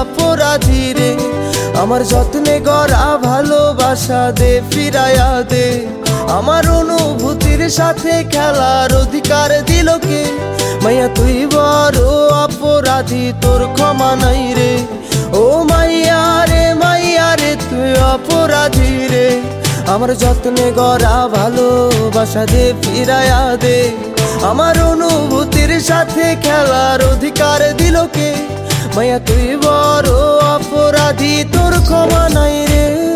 অপরাধী রে। আমার যত্নে গড়া ভালোবাসা দে ফিরাইয়া দে। আমার অনুভূতির সাথে খেলার অধিকার দিল কে? মাইয়া তুই বড় অপরাধী, তোর ক্ষমা নাই রে। ও মাইয়া রে তুই অপরাধী রে। আমার যত্নে গড়া ভালোবাসা দে ফিরাইয়া দে। আমার অনুভূতির সাথে খেলার অধিকার দিল কে? মাইয়া তুই বড় অপরাধী, তোর ক্ষমা নাই রে।